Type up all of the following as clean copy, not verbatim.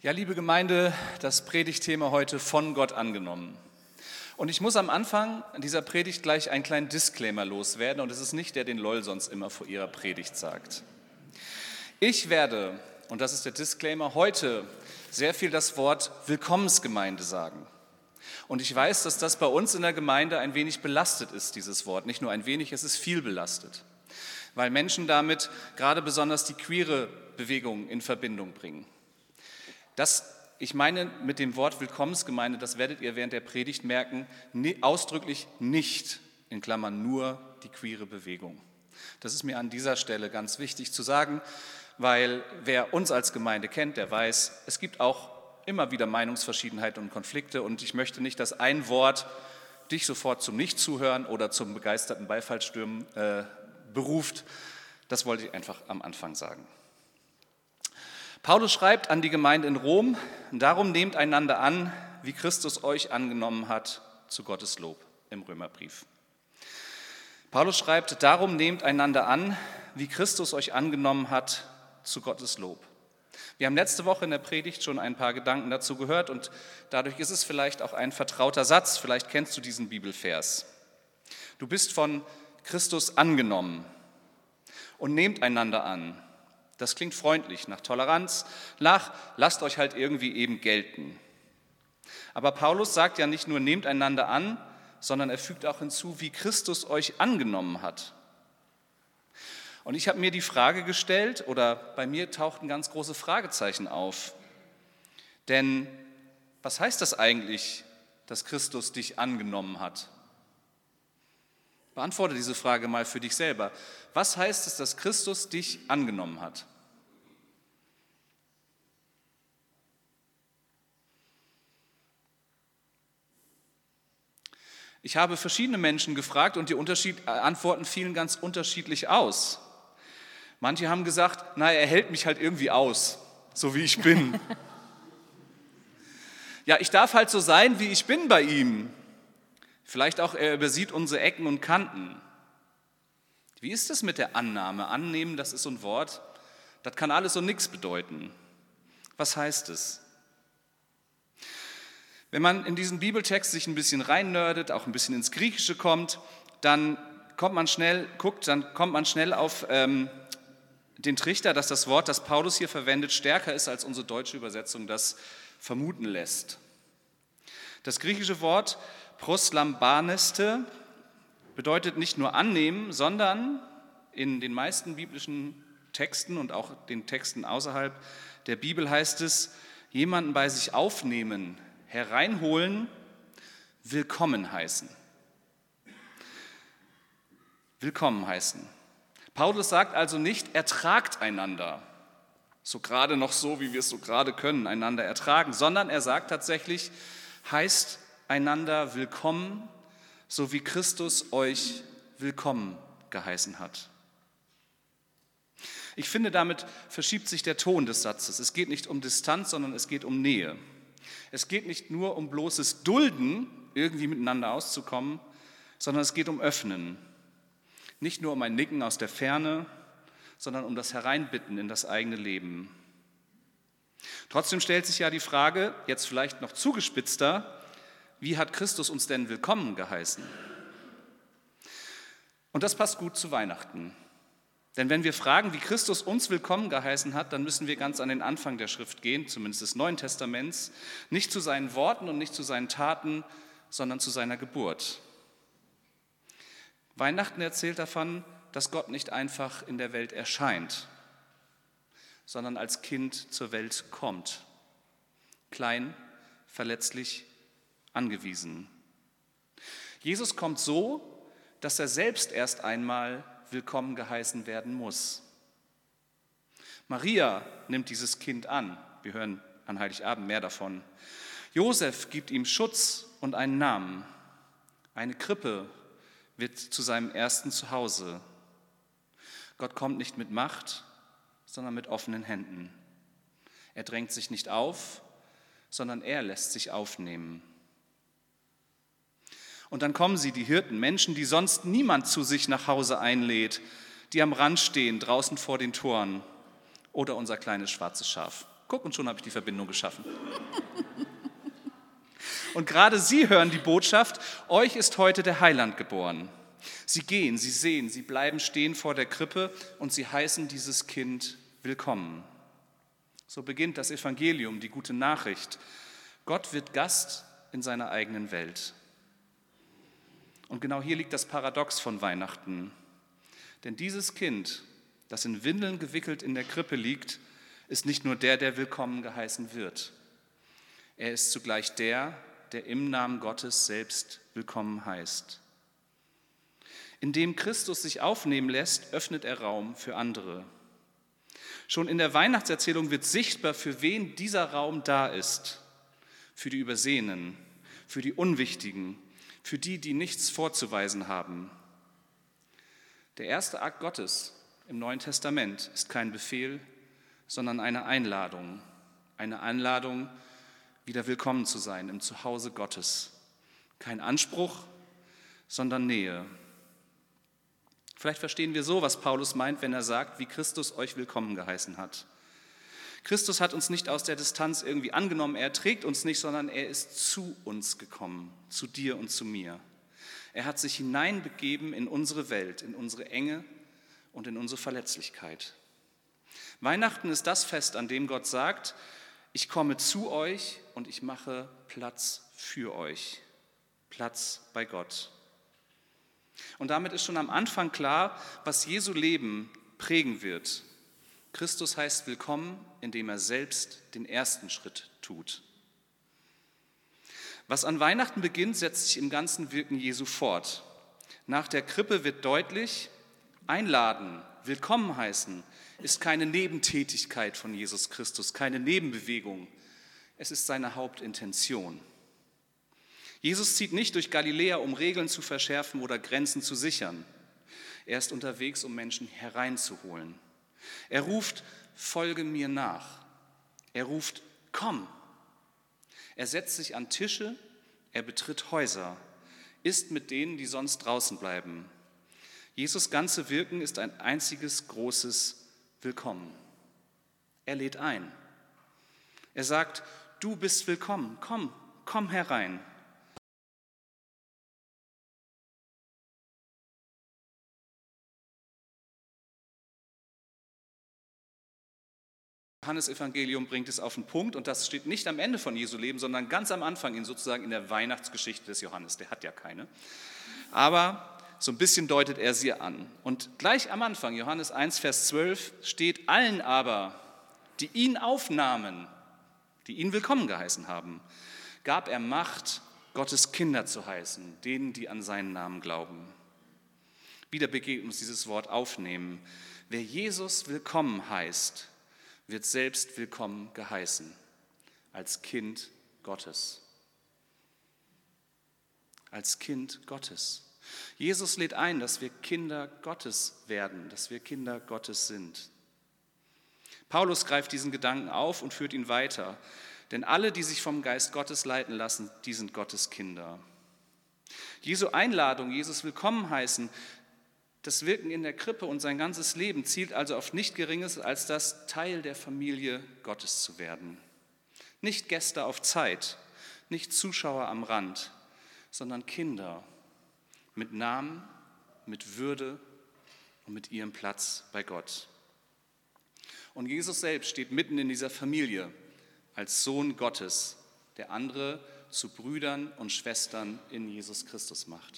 Ja, liebe Gemeinde, das Predigtthema heute von Gott angenommen. Und ich muss am Anfang dieser Predigt gleich einen kleinen Disclaimer loswerden und es ist nicht der, den LOL sonst immer vor ihrer Predigt sagt. Ich werde, und das ist der Disclaimer, heute sehr viel das Wort Willkommensgemeinde sagen. Und ich weiß, dass das bei uns in der Gemeinde ein wenig belastet ist, dieses Wort. Nicht nur ein wenig, es ist viel belastet, weil Menschen damit besonders die queere Bewegung in Verbindung bringen. Ich meine mit dem Wort Willkommensgemeinde, das werdet ihr während der Predigt merken, ausdrücklich nicht, in Klammern nur, die queere Bewegung. Das ist mir an dieser Stelle ganz wichtig zu sagen, weil wer uns als Gemeinde kennt, der weiß, es gibt auch immer wieder Meinungsverschiedenheiten und Konflikte und ich möchte nicht, dass ein Wort dich sofort zum Nichtzuhören oder zum begeisterten Beifallsstürmen beruft. Das wollte ich einfach am Anfang sagen. Paulus schreibt an die Gemeinde in Rom, darum nehmt einander an, wie Christus euch angenommen hat, zu Gottes Lob im Römerbrief. Paulus schreibt, darum nehmt einander an, wie Christus euch angenommen hat, zu Gottes Lob. Wir haben letzte Woche in der Predigt schon ein paar Gedanken dazu gehört und dadurch ist es vielleicht auch ein vertrauter Satz, vielleicht kennst du diesen Bibelvers. Du bist von Christus angenommen und nehmt einander an. Das klingt freundlich, nach Toleranz, lasst euch halt irgendwie eben gelten. Aber Paulus sagt ja nicht nur, nehmt einander an, sondern er fügt auch hinzu, wie Christus euch angenommen hat. Und ich habe mir die Frage gestellt, oder bei mir tauchten ganz große Fragezeichen auf. Denn was heißt das eigentlich, dass Christus dich angenommen hat? Beantworte diese Frage mal für dich selber. Was heißt es, dass Christus dich angenommen hat? Ich habe verschiedene Menschen gefragt und die Antworten fielen ganz unterschiedlich aus. Manche haben gesagt, er hält mich halt irgendwie aus, so wie ich bin. Ja, ich darf halt so sein, wie ich bin bei ihm. Vielleicht auch, er übersieht unsere Ecken und Kanten. Wie ist es mit der Annahme? Annehmen, das ist so ein Wort, das kann alles und nichts bedeuten. Was heißt es? Wenn man in diesen Bibeltext sich ein bisschen reinnördet, auch ein bisschen ins Griechische kommt, dann kommt man schnell auf den Trichter, dass das Wort, das Paulus hier verwendet, stärker ist, als unsere deutsche Übersetzung das vermuten lässt. Das griechische Wort proslambaneste bedeutet nicht nur annehmen, sondern in den meisten biblischen Texten und auch den Texten außerhalb der Bibel heißt es, jemanden bei sich aufnehmen, hereinholen, willkommen heißen. Willkommen heißen. Paulus sagt also nicht, ertragt einander, so gerade noch so, wie wir es so gerade können, einander ertragen, sondern er sagt tatsächlich, heißt einander willkommen, so wie Christus euch willkommen geheißen hat. Ich finde, damit verschiebt sich der Ton des Satzes. Es geht nicht um Distanz, sondern es geht um Nähe. Es geht nicht nur um bloßes Dulden, irgendwie miteinander auszukommen, sondern es geht um Öffnen. Nicht nur um ein Nicken aus der Ferne, sondern um das Hereinbitten in das eigene Leben. Trotzdem stellt sich ja die Frage, jetzt vielleicht noch zugespitzter, wie hat Christus uns denn willkommen geheißen? Und das passt gut zu Weihnachten. Denn wenn wir fragen, wie Christus uns willkommen geheißen hat, dann müssen wir ganz an den Anfang der Schrift gehen, zumindest des Neuen Testaments, nicht zu seinen Worten und nicht zu seinen Taten, sondern zu seiner Geburt. Weihnachten erzählt davon, dass Gott nicht einfach in der Welt erscheint, sondern als Kind zur Welt kommt. Klein, verletzlich, angewiesen. Jesus kommt so, dass er selbst erst einmal willkommen geheißen werden muss. Maria nimmt dieses Kind an. Wir hören an Heiligabend mehr davon. Josef gibt ihm Schutz und einen Namen. Eine Krippe wird zu seinem ersten Zuhause. Gott kommt nicht mit Macht, sondern mit offenen Händen. Er drängt sich nicht auf, sondern er lässt sich aufnehmen. Und dann kommen sie, die Hirten, Menschen, die sonst niemand zu sich nach Hause einlädt, die am Rand stehen, draußen vor den Toren oder unser kleines schwarzes Schaf, Guck, und schon habe ich die Verbindung geschaffen. Und gerade sie hören die Botschaft, euch ist heute der Heiland geboren. Sie gehen, sie sehen, sie bleiben stehen vor der Krippe und sie heißen dieses Kind willkommen. So beginnt das Evangelium, die gute Nachricht. Gott wird Gast in seiner eigenen Welt. Und genau hier liegt das Paradox von Weihnachten. Denn dieses Kind, das in Windeln gewickelt in der Krippe liegt, ist nicht nur der, der willkommen geheißen wird. Er ist zugleich der, der im Namen Gottes selbst willkommen heißt. Indem Christus sich aufnehmen lässt, öffnet er Raum für andere. Schon in der Weihnachtserzählung wird sichtbar, für wen dieser Raum da ist. Für die Übersehenen, für die Unwichtigen, für die, die nichts vorzuweisen haben. Der erste Akt Gottes im Neuen Testament ist kein Befehl, sondern eine Einladung. Eine Einladung, wieder willkommen zu sein im Zuhause Gottes. Kein Anspruch, sondern Nähe. Vielleicht verstehen wir so, was Paulus meint, wenn er sagt, wie Christus euch willkommen geheißen hat. Christus hat uns nicht aus der Distanz irgendwie angenommen, er trägt uns nicht, sondern er ist zu uns gekommen, zu dir und zu mir. Er hat sich hineinbegeben in unsere Welt, in unsere Enge und in unsere Verletzlichkeit. Weihnachten ist das Fest, an dem Gott sagt, ich komme zu euch und ich mache Platz für euch, Platz bei Gott. Und damit ist schon am Anfang klar, was Jesu Leben prägen wird. Christus heißt willkommen, indem er selbst den ersten Schritt tut. Was an Weihnachten beginnt, setzt sich im ganzen Wirken Jesu fort. Nach der Krippe wird deutlich, einladen, willkommen heißen, ist keine Nebentätigkeit von Jesus Christus, keine Nebenbewegung. Es ist seine Hauptintention. Jesus zieht nicht durch Galiläa, um Regeln zu verschärfen oder Grenzen zu sichern. Er ist unterwegs, um Menschen hereinzuholen. Er ruft, folge mir nach. Er ruft, komm. Er setzt sich an Tische, er betritt Häuser, isst mit denen, die sonst draußen bleiben. Jesus' ganze Wirken ist ein einziges großes Willkommen. Er lädt ein. Er sagt, du bist willkommen, komm herein. Johannes-Evangelium bringt es auf den Punkt und das steht nicht am Ende von Jesu Leben, sondern ganz am Anfang, sozusagen in der Weihnachtsgeschichte des Johannes. Der hat ja keine. Aber so ein bisschen deutet er sie an. Und gleich am Anfang, Johannes 1, Vers 12, steht, allen aber, die ihn aufnahmen, die ihn willkommen geheißen haben, gab er Macht, Gottes Kinder zu heißen, denen, die an seinen Namen glauben. Wieder begegnet uns dieses Wort aufnehmen. Wer Jesus willkommen heißt, wird selbst willkommen geheißen, als Kind Gottes. Als Kind Gottes. Jesus lädt ein, dass wir Kinder Gottes werden, dass wir Kinder Gottes sind. Paulus greift diesen Gedanken auf und führt ihn weiter, denn alle, die sich vom Geist Gottes leiten lassen, die sind Gottes Kinder. Jesu Einladung, Jesus willkommen heißen, das Wirken in der Krippe und sein ganzes Leben zielt also auf nicht Geringes, als das Teil der Familie Gottes zu werden. Nicht Gäste auf Zeit, nicht Zuschauer am Rand, sondern Kinder mit Namen, mit Würde und mit ihrem Platz bei Gott. Und Jesus selbst steht mitten in dieser Familie als Sohn Gottes, der andere zu Brüdern und Schwestern in Jesus Christus macht.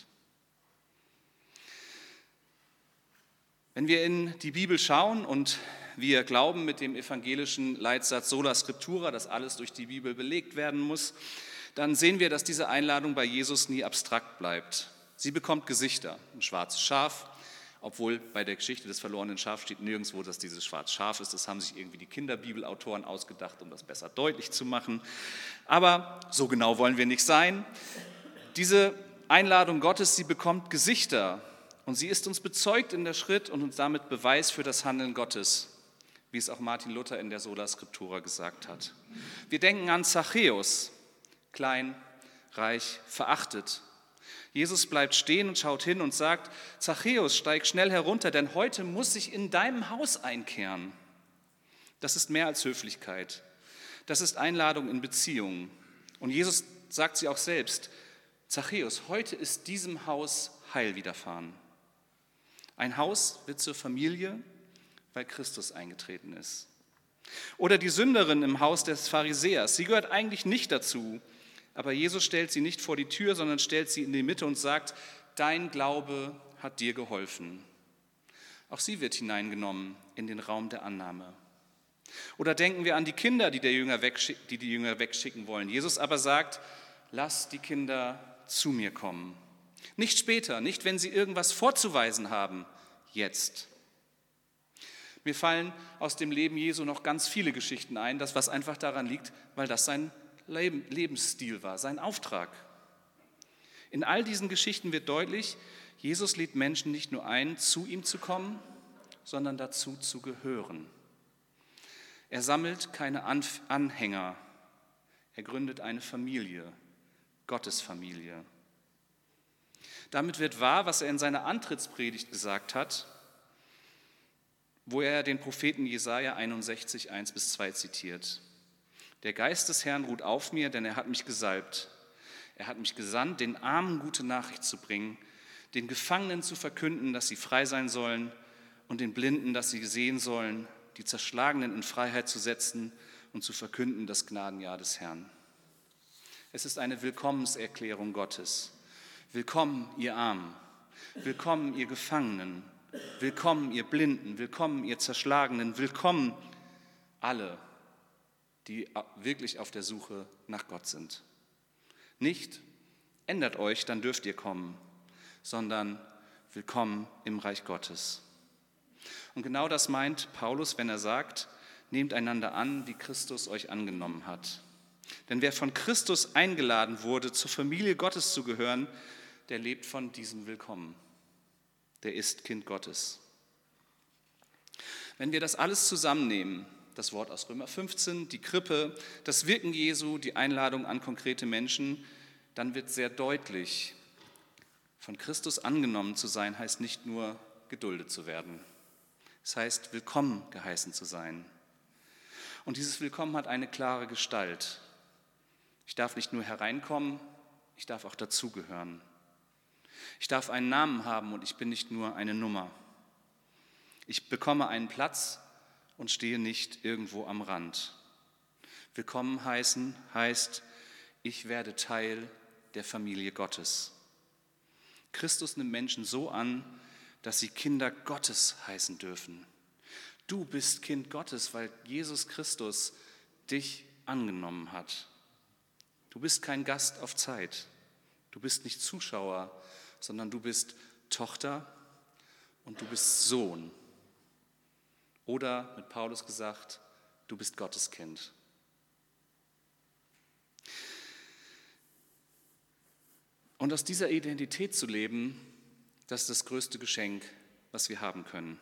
Wenn wir in die Bibel schauen und wir glauben mit dem evangelischen Leitsatz Sola Scriptura, dass alles durch die Bibel belegt werden muss, dann sehen wir, dass diese Einladung bei Jesus nie abstrakt bleibt. Sie bekommt Gesichter, ein schwarzes Schaf, obwohl bei der Geschichte des verlorenen Schafs steht nirgendwo, dass dieses schwarze Schaf ist. Das haben sich irgendwie die Kinderbibelautoren ausgedacht, um das besser deutlich zu machen. Aber so genau wollen wir nicht sein. Diese Einladung Gottes, sie bekommt Gesichter. Und sie ist uns bezeugt in der Schrift und uns damit Beweis für das Handeln Gottes, wie es auch Martin Luther in der Sola Scriptura gesagt hat. Wir denken an Zachäus, klein, reich, verachtet. Jesus bleibt stehen und schaut hin und sagt, Zachäus, steig schnell herunter, denn heute muss ich in deinem Haus einkehren. Das ist mehr als Höflichkeit. Das ist Einladung in Beziehung. Und Jesus sagt sie auch selbst: Zachäus, heute ist diesem Haus Heil widerfahren. Ein Haus wird zur Familie, weil Christus eingetreten ist. Oder die Sünderin im Haus des Pharisäers. Sie gehört eigentlich nicht dazu, aber Jesus stellt sie nicht vor die Tür, sondern stellt sie in die Mitte und sagt: Dein Glaube hat dir geholfen. Auch sie wird hineingenommen in den Raum der Annahme. Oder denken wir an die Kinder, die die Jünger wegschicken wollen. Jesus aber sagt: Lasst die Kinder zu mir kommen. Nicht später, nicht wenn sie irgendwas vorzuweisen haben, jetzt. Mir fallen aus dem Leben Jesu noch ganz viele Geschichten ein, das was einfach daran liegt, weil das sein Lebensstil war, sein Auftrag. In all diesen Geschichten wird deutlich, Jesus lädt Menschen nicht nur ein, zu ihm zu kommen, sondern dazu zu gehören. Er sammelt keine Anhänger, er gründet eine Familie, Gottes Familie. Damit wird wahr, was er in seiner Antrittspredigt gesagt hat, wo er den Propheten Jesaja 61, 1-2 zitiert. Der Geist des Herrn ruht auf mir, denn er hat mich gesalbt. Er hat mich gesandt, den Armen gute Nachricht zu bringen, den Gefangenen zu verkünden, dass sie frei sein sollen, und den Blinden, dass sie sehen sollen, die Zerschlagenen in Freiheit zu setzen und zu verkünden das Gnadenjahr des Herrn. Es ist eine Willkommenserklärung Gottes. Willkommen, ihr Armen. Willkommen, ihr Gefangenen. Willkommen, ihr Blinden. Willkommen, ihr Zerschlagenen. Willkommen, alle, die wirklich auf der Suche nach Gott sind. Nicht, ändert euch, dann dürft ihr kommen, sondern willkommen im Reich Gottes. Und genau das meint Paulus, wenn er sagt: Nehmt einander an, wie Christus euch angenommen hat. Denn wer von Christus eingeladen wurde, zur Familie Gottes zu gehören, der lebt von diesem Willkommen. Der ist Kind Gottes. Wenn wir das alles zusammennehmen, das Wort aus Römer 15, die Krippe, das Wirken Jesu, die Einladung an konkrete Menschen, dann wird sehr deutlich, von Christus angenommen zu sein, heißt nicht nur geduldet zu werden. Es heißt, willkommen geheißen zu sein. Und dieses Willkommen hat eine klare Gestalt. Ich darf nicht nur hereinkommen, ich darf auch dazugehören. Ich darf einen Namen haben und ich bin nicht nur eine Nummer. Ich bekomme einen Platz und stehe nicht irgendwo am Rand. Willkommen heißen heißt, ich werde Teil der Familie Gottes. Christus nimmt Menschen so an, dass sie Kinder Gottes heißen dürfen. Du bist Kind Gottes, weil Jesus Christus dich angenommen hat. Du bist kein Gast auf Zeit. Du bist nicht Zuschauer, sondern du bist Tochter und du bist Sohn. Oder mit Paulus gesagt, du bist Gottes Kind. Und aus dieser Identität zu leben, das ist das größte Geschenk, was wir haben können.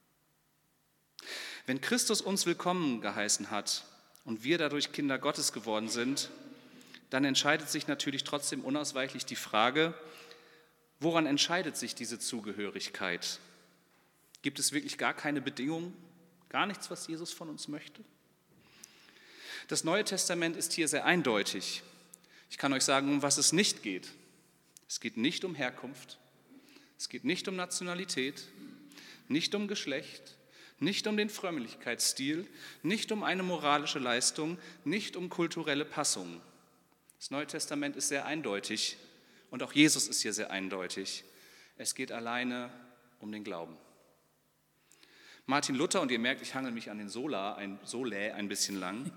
Wenn Christus uns willkommen geheißen hat und wir dadurch Kinder Gottes geworden sind, dann entscheidet sich natürlich trotzdem unausweichlich die Frage, woran entscheidet sich diese Zugehörigkeit? Gibt es wirklich gar keine Bedingungen, gar nichts, was Jesus von uns möchte? Das Neue Testament ist hier sehr eindeutig. Ich kann euch sagen, um was es nicht geht. Es geht nicht um Herkunft, es geht nicht um Nationalität, nicht um Geschlecht, nicht um den Frömmigkeitsstil, nicht um eine moralische Leistung, nicht um kulturelle Passung. Das Neue Testament ist sehr eindeutig und auch Jesus ist hier sehr eindeutig. Es geht alleine um den Glauben. Martin Luther, und ihr merkt, ich hangel mich an den Sola ein bisschen lang,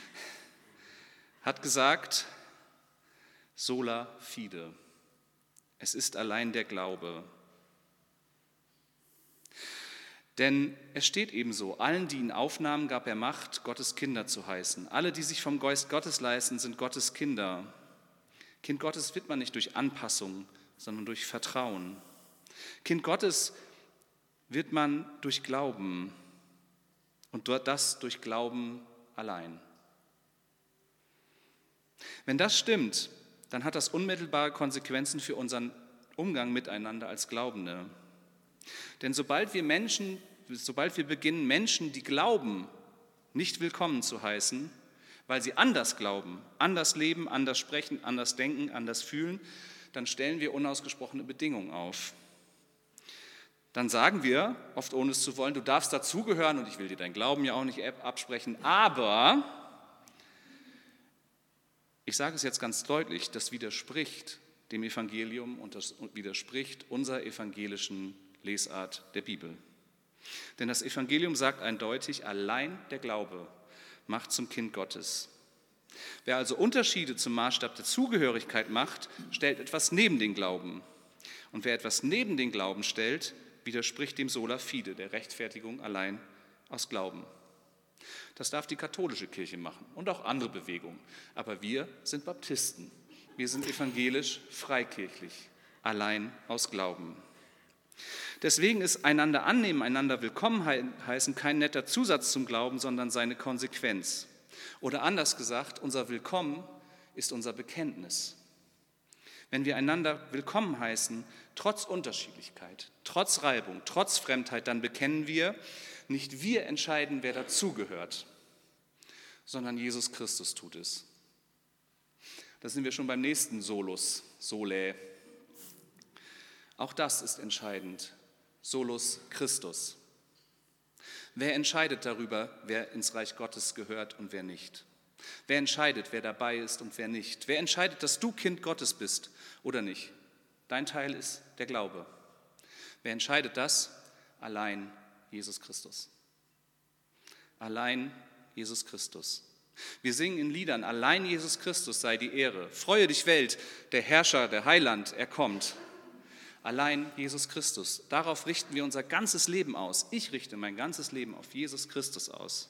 hat gesagt, sola fide. Es ist allein der Glaube. Denn es steht ebenso, allen, die ihn aufnahmen, gab er Macht, Gottes Kinder zu heißen. Alle, die sich vom Geist Gottes leisten, sind Gottes Kinder. Kind Gottes wird man nicht durch Anpassung, sondern durch Vertrauen. Kind Gottes wird man durch Glauben und das durch Glauben allein. Wenn das stimmt, dann hat das unmittelbare Konsequenzen für unseren Umgang miteinander als Glaubende. Denn sobald wir beginnen, Menschen, die glauben, nicht willkommen zu heißen, weil sie anders glauben, anders leben, anders sprechen, anders denken, anders fühlen, dann stellen wir unausgesprochene Bedingungen auf. Dann sagen wir, oft ohne es zu wollen, du darfst dazugehören und ich will dir deinen Glauben ja auch nicht absprechen, aber, ich sage es jetzt ganz deutlich, das widerspricht dem Evangelium und das widerspricht unserer evangelischen Lesart der Bibel. Denn das Evangelium sagt eindeutig, allein der Glaube macht zum Kind Gottes. Wer also Unterschiede zum Maßstab der Zugehörigkeit macht, stellt etwas neben den Glauben. Und wer etwas neben den Glauben stellt, widerspricht dem Sola Fide, der Rechtfertigung allein aus Glauben. Das darf die katholische Kirche machen und auch andere Bewegungen. Aber wir sind Baptisten. Wir sind evangelisch freikirchlich, allein aus Glauben. Deswegen ist einander annehmen, einander willkommen heißen kein netter Zusatz zum Glauben, sondern seine Konsequenz. Oder anders gesagt, unser Willkommen ist unser Bekenntnis. Wenn wir einander willkommen heißen, trotz Unterschiedlichkeit, trotz Reibung, trotz Fremdheit, dann bekennen wir, nicht wir entscheiden, wer dazugehört, sondern Jesus Christus tut es. Da sind wir schon beim nächsten Solus, Solae. Auch das ist entscheidend. Solus Christus. Wer entscheidet darüber, wer ins Reich Gottes gehört und wer nicht? Wer entscheidet, wer dabei ist und wer nicht? Wer entscheidet, dass du Kind Gottes bist oder nicht? Dein Teil ist der Glaube. Wer entscheidet das? Allein Jesus Christus. Allein Jesus Christus. Wir singen in Liedern, allein Jesus Christus sei die Ehre. Freue dich Welt, der Herrscher, der Heiland, er kommt. Allein Jesus Christus. Darauf richten wir unser ganzes Leben aus. Ich richte mein ganzes Leben auf Jesus Christus aus.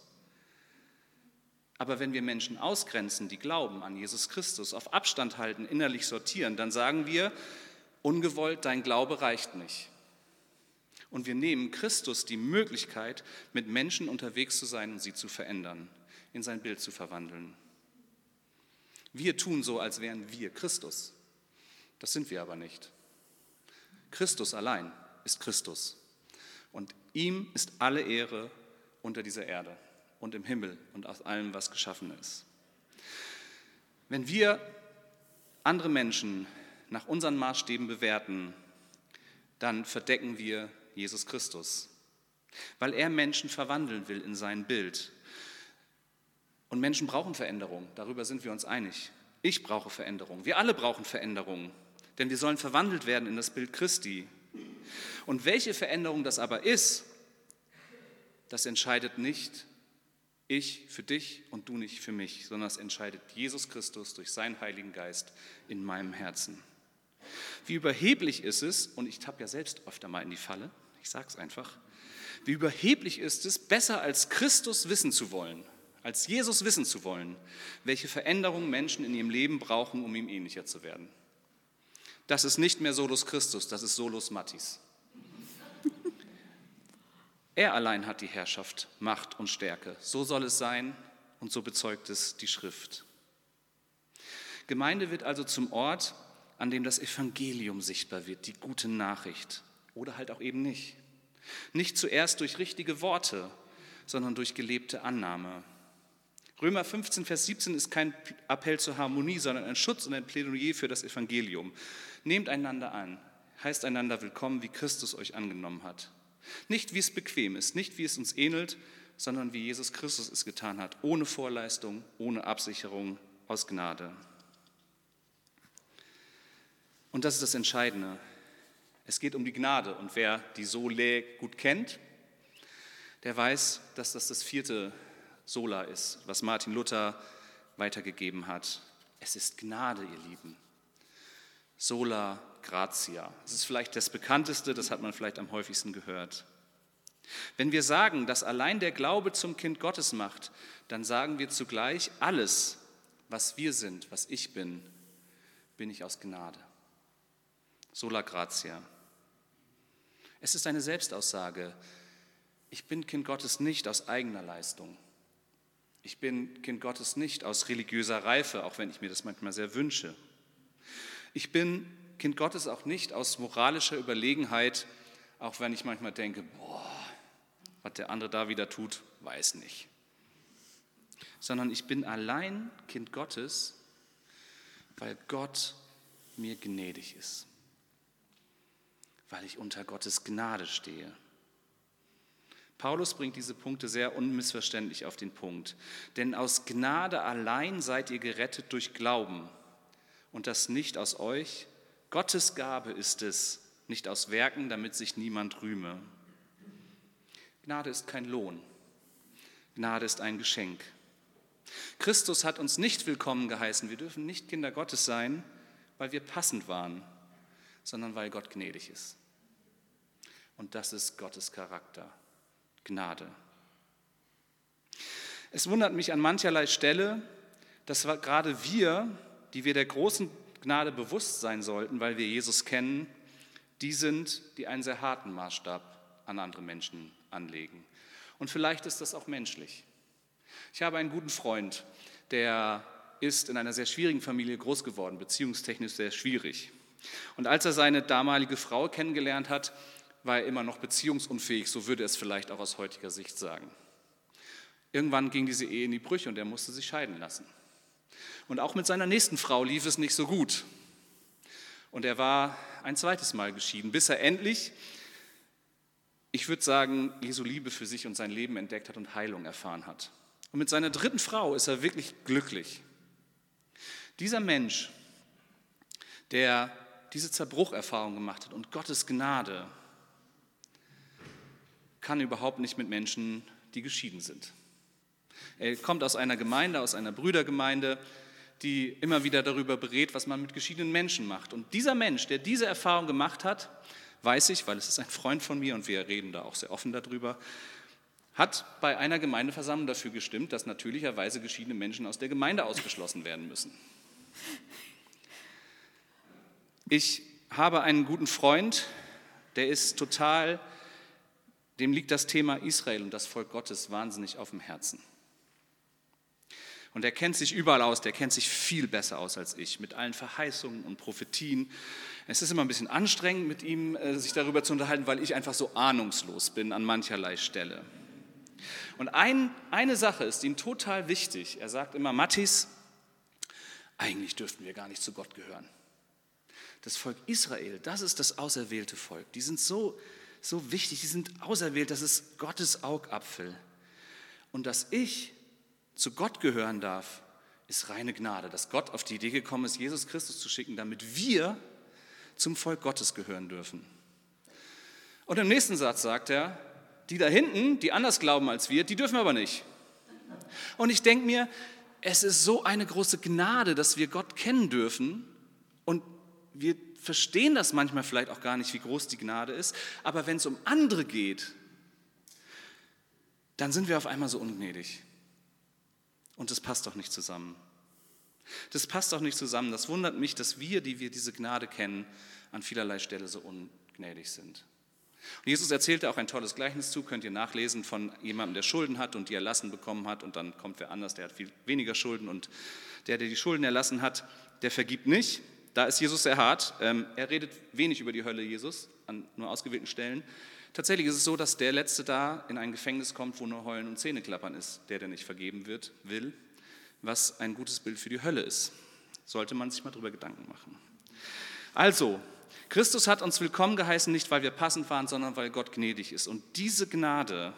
Aber wenn wir Menschen ausgrenzen, die glauben an Jesus Christus, auf Abstand halten, innerlich sortieren, dann sagen wir, ungewollt, dein Glaube reicht nicht. Und wir nehmen Christus die Möglichkeit, mit Menschen unterwegs zu sein und sie zu verändern, in sein Bild zu verwandeln. Wir tun so, als wären wir Christus. Das sind wir aber nicht. Christus allein ist Christus. Und ihm ist alle Ehre unter dieser Erde und im Himmel und aus allem, was geschaffen ist. Wenn wir andere Menschen nach unseren Maßstäben bewerten, dann verdecken wir Jesus Christus, weil er Menschen verwandeln will in sein Bild. Und Menschen brauchen Veränderung, darüber sind wir uns einig. Ich brauche Veränderung, wir alle brauchen Veränderung, denn wir sollen verwandelt werden in das Bild Christi. Und welche Veränderung das aber ist, das entscheidet nicht ich für dich und du nicht für mich, sondern das entscheidet Jesus Christus durch seinen Heiligen Geist in meinem Herzen. Wie überheblich ist es, und ich tappe ja selbst öfter mal in die Falle, ich sage es einfach, wie überheblich ist es, besser als Christus wissen zu wollen, als Jesus wissen zu wollen, welche Veränderungen Menschen in ihrem Leben brauchen, um ihm ähnlicher zu werden. Das ist nicht mehr Solus Christus, das ist Solus Mattis. Er allein hat die Herrschaft, Macht und Stärke. So soll es sein und so bezeugt es die Schrift. Gemeinde wird also zum Ort, an dem das Evangelium sichtbar wird, die gute Nachricht. Oder halt auch eben nicht. Nicht zuerst durch richtige Worte, sondern durch gelebte Annahme. Römer 15, Vers 17 ist kein Appell zur Harmonie, sondern ein Schutz und ein Plädoyer für das Evangelium. Nehmt einander an, heißt einander willkommen, wie Christus euch angenommen hat. Nicht, wie es bequem ist, nicht, wie es uns ähnelt, sondern wie Jesus Christus es getan hat, ohne Vorleistung, ohne Absicherung, aus Gnade. Und das ist das Entscheidende. Es geht um die Gnade. Und wer die Solae gut kennt, der weiß, dass das 4. Sola ist, was Martin Luther weitergegeben hat. Es ist Gnade, ihr Lieben. Sola gratia. Das ist vielleicht das Bekannteste, das hat man vielleicht am häufigsten gehört. Wenn wir sagen, dass allein der Glaube zum Kind Gottes macht, dann sagen wir zugleich, alles, was wir sind, was ich bin ich aus Gnade. Sola gratia. Es ist eine Selbstaussage. Ich bin Kind Gottes nicht aus eigener Leistung. Ich bin Kind Gottes nicht aus religiöser Reife, auch wenn ich mir das manchmal sehr wünsche. Ich bin Kind Gottes auch nicht aus moralischer Überlegenheit, auch wenn ich manchmal denke, was der andere da wieder tut, weiß nicht. sondern ich bin allein Kind Gottes, weil Gott mir gnädig ist, weil ich unter Gottes Gnade stehe. Paulus bringt diese Punkte sehr unmissverständlich auf den Punkt. Denn aus Gnade allein seid ihr gerettet durch Glauben. Und das nicht aus euch. Gottes Gabe ist es, nicht aus Werken, damit sich niemand rühme. Gnade ist kein Lohn. Gnade ist ein Geschenk. Christus hat uns nicht willkommen geheißen. Wir dürfen nicht Kinder Gottes sein, weil wir passend waren, sondern weil Gott gnädig ist. Und das ist Gottes Charakter. Gnade. Es wundert mich an mancherlei Stelle, dass gerade wir, die wir der großen Gnade bewusst sein sollten, weil wir Jesus kennen, die sind, die einen sehr harten Maßstab an andere Menschen anlegen. Und vielleicht ist das auch menschlich. Ich habe einen guten Freund, der ist in einer sehr schwierigen Familie groß geworden, beziehungstechnisch sehr schwierig. Und als er seine damalige Frau kennengelernt hat, war er immer noch beziehungsunfähig, so würde er es vielleicht auch aus heutiger Sicht sagen. Irgendwann ging diese Ehe in die Brüche und er musste sich scheiden lassen. Und auch mit seiner nächsten Frau lief es nicht so gut. Und er war ein zweites Mal geschieden, bis er endlich, ich würde sagen, Jesu Liebe für sich und sein Leben entdeckt hat und Heilung erfahren hat. Und mit seiner dritten Frau ist er wirklich glücklich. Dieser Mensch, der diese Zerbrucherfahrung gemacht hat und Gottes Gnade, kann überhaupt nicht mit Menschen, die geschieden sind. Er kommt aus einer Gemeinde, aus einer Brüdergemeinde, die immer wieder darüber berät, was man mit geschiedenen Menschen macht. Und dieser Mensch, der diese Erfahrung gemacht hat, weiß ich, weil es ist ein Freund von mir und wir reden da auch sehr offen darüber, hat bei einer Gemeindeversammlung dafür gestimmt, dass natürlicherweise geschiedene Menschen aus der Gemeinde ausgeschlossen werden müssen. Ich habe einen guten Freund, der ist total, dem liegt das Thema Israel und das Volk Gottes wahnsinnig auf dem Herzen. Und er kennt sich überall aus, der kennt sich viel besser aus als ich, mit allen Verheißungen und Prophetien. Es ist immer ein bisschen anstrengend, mit ihm sich darüber zu unterhalten, weil ich einfach so ahnungslos bin an mancherlei Stelle. Und eine Sache ist ihm total wichtig. Er sagt immer, Mathis, eigentlich dürften wir gar nicht zu Gott gehören. Das Volk Israel, das ist das auserwählte Volk. Die sind so wichtig, die sind auserwählt, das ist Gottes Augapfel. Und dass ich zu Gott gehören darf, ist reine Gnade. Dass Gott auf die Idee gekommen ist, Jesus Christus zu schicken, damit wir zum Volk Gottes gehören dürfen. Und im nächsten Satz sagt er, die da hinten, die anders glauben als wir, die dürfen aber nicht. Und ich denke mir, es ist so eine große Gnade, dass wir Gott kennen dürfen und wir verstehen das manchmal vielleicht auch gar nicht, wie groß die Gnade ist, aber wenn es um andere geht, dann sind wir auf einmal so ungnädig. Und das passt doch nicht zusammen. Das passt doch nicht zusammen. Das wundert mich, dass wir, die wir diese Gnade kennen, an vielerlei Stelle so ungnädig sind. Und Jesus erzählte auch ein tolles Gleichnis zu, könnt ihr nachlesen, von jemandem, der Schulden hat und die erlassen bekommen hat und dann kommt wer anders, der hat viel weniger Schulden und der die Schulden erlassen hat, der vergibt nicht. Da ist Jesus sehr hart. Er redet wenig über die Hölle, Jesus, an nur ausgewählten Stellen. Tatsächlich ist es so, dass der Letzte da in ein Gefängnis kommt, wo nur Heulen und Zähneklappern ist, der nicht vergeben will, was ein gutes Bild für die Hölle ist. Sollte man sich mal drüber Gedanken machen. Also, Christus hat uns willkommen geheißen, nicht weil wir passend waren, sondern weil Gott gnädig ist. Und diese Gnade,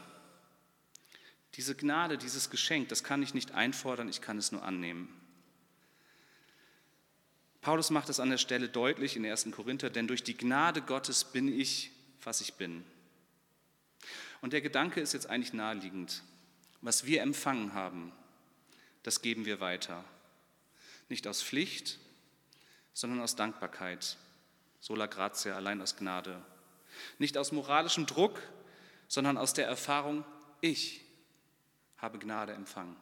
dieses Geschenk, das kann ich nicht einfordern, ich kann es nur annehmen. Paulus macht es an der Stelle deutlich in 1. Korinther, denn durch die Gnade Gottes bin ich, was ich bin. Und der Gedanke ist jetzt eigentlich naheliegend. Was wir empfangen haben, das geben wir weiter. Nicht aus Pflicht, sondern aus Dankbarkeit. Sola gratia, allein aus Gnade. Nicht aus moralischem Druck, sondern aus der Erfahrung, ich habe Gnade empfangen.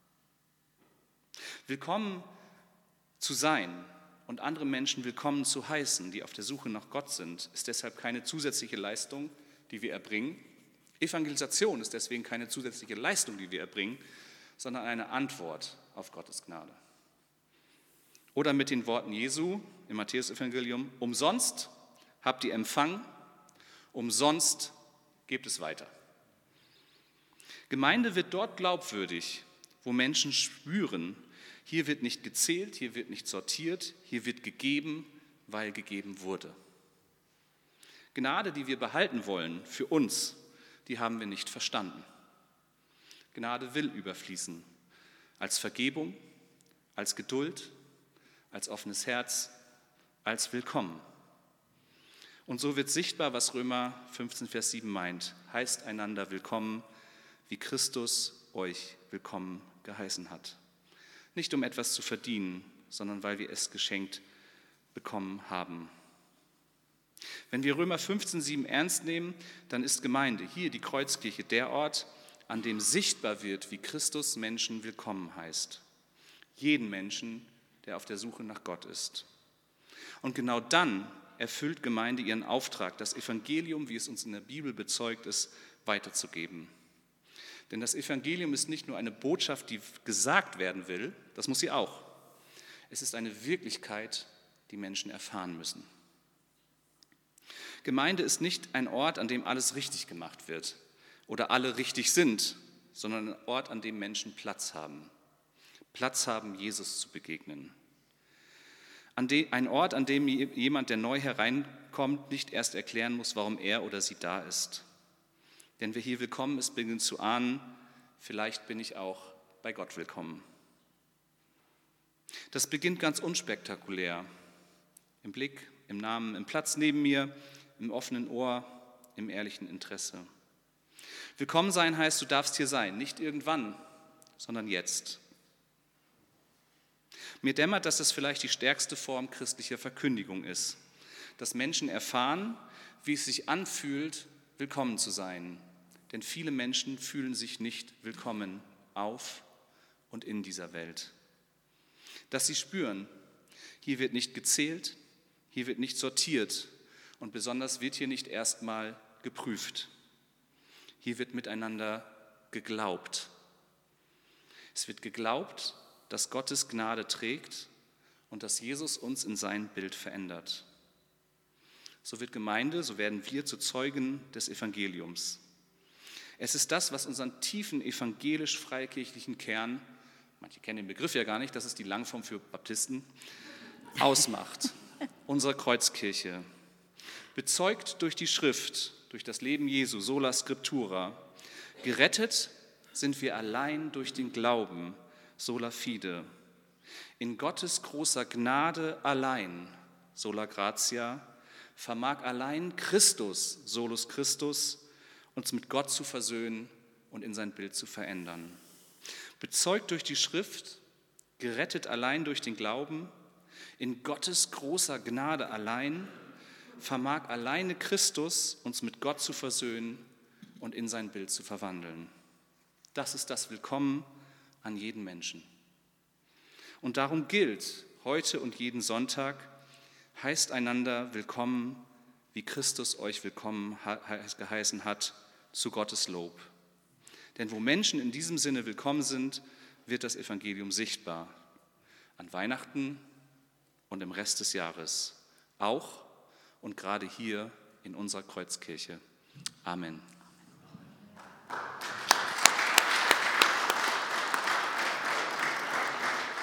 Willkommen zu sein und andere Menschen willkommen zu heißen, die auf der Suche nach Gott sind, ist deshalb keine zusätzliche Leistung, die wir erbringen. Evangelisation ist deswegen keine zusätzliche Leistung, die wir erbringen, sondern eine Antwort auf Gottes Gnade. Oder mit den Worten Jesu im Matthäus-Evangelium, umsonst habt ihr empfangen, umsonst gebt es weiter. Gemeinde wird dort glaubwürdig, wo Menschen spüren, hier wird nicht gezählt, hier wird nicht sortiert, hier wird gegeben, weil gegeben wurde. Gnade, die wir behalten wollen für uns, die haben wir nicht verstanden. Gnade will überfließen, als Vergebung, als Geduld, als offenes Herz, als Willkommen. Und so wird sichtbar, was Römer 15, Vers 7 meint. Heißt einander willkommen, wie Christus euch willkommen geheißen hat. Nicht um etwas zu verdienen, sondern weil wir es geschenkt bekommen haben. Wenn wir Römer 15, 7 ernst nehmen, dann ist Gemeinde, hier die Kreuzkirche, der Ort, an dem sichtbar wird, wie Christus Menschen willkommen heißt. Jeden Menschen, der auf der Suche nach Gott ist. Und genau dann erfüllt Gemeinde ihren Auftrag, das Evangelium, wie es uns in der Bibel bezeugt ist, weiterzugeben. Denn das Evangelium ist nicht nur eine Botschaft, die gesagt werden will, das muss sie auch. Es ist eine Wirklichkeit, die Menschen erfahren müssen. Gemeinde ist nicht ein Ort, an dem alles richtig gemacht wird oder alle richtig sind, sondern ein Ort, an dem Menschen Platz haben. Platz haben, Jesus zu begegnen. Ein Ort, an dem jemand, der neu hereinkommt, nicht erst erklären muss, warum er oder sie da ist. Denn wer hier willkommen ist, beginnt zu ahnen, vielleicht bin ich auch bei Gott willkommen. Das beginnt ganz unspektakulär. Im Blick, im Namen, im Platz neben mir, im offenen Ohr, im ehrlichen Interesse. Willkommen sein heißt, du darfst hier sein, nicht irgendwann, sondern jetzt. Mir dämmert, dass das vielleicht die stärkste Form christlicher Verkündigung ist, dass Menschen erfahren, wie es sich anfühlt, willkommen zu sein. Denn viele Menschen fühlen sich nicht willkommen auf und in dieser Welt. Dass sie spüren, hier wird nicht gezählt, hier wird nicht sortiert und besonders wird hier nicht erstmal geprüft. Hier wird miteinander geglaubt. Es wird geglaubt, dass Gottes Gnade trägt und dass Jesus uns in sein Bild verändert. So wird Gemeinde, so werden wir zu Zeugen des Evangeliums. Es ist das, was unseren tiefen evangelisch-freikirchlichen Kern, manche kennen den Begriff ja gar nicht, das ist die Langform für Baptisten, ausmacht. Unsere Kreuzkirche. Bezeugt durch die Schrift, durch das Leben Jesu, sola scriptura. Gerettet sind wir allein durch den Glauben, sola fide. In Gottes großer Gnade allein, sola gratia, vermag allein Christus, solus Christus, uns mit Gott zu versöhnen und in sein Bild zu verändern. Bezeugt durch die Schrift, gerettet allein durch den Glauben, in Gottes großer Gnade allein, vermag alleine Christus, uns mit Gott zu versöhnen und in sein Bild zu verwandeln. Das ist das Willkommen an jeden Menschen. Und darum gilt heute und jeden Sonntag, heißt einander willkommen, wie Christus euch willkommen geheißen hat, zu Gottes Lob. Denn wo Menschen in diesem Sinne willkommen sind, wird das Evangelium sichtbar. An Weihnachten und im Rest des Jahres. Auch und gerade hier in unserer Kreuzkirche. Amen.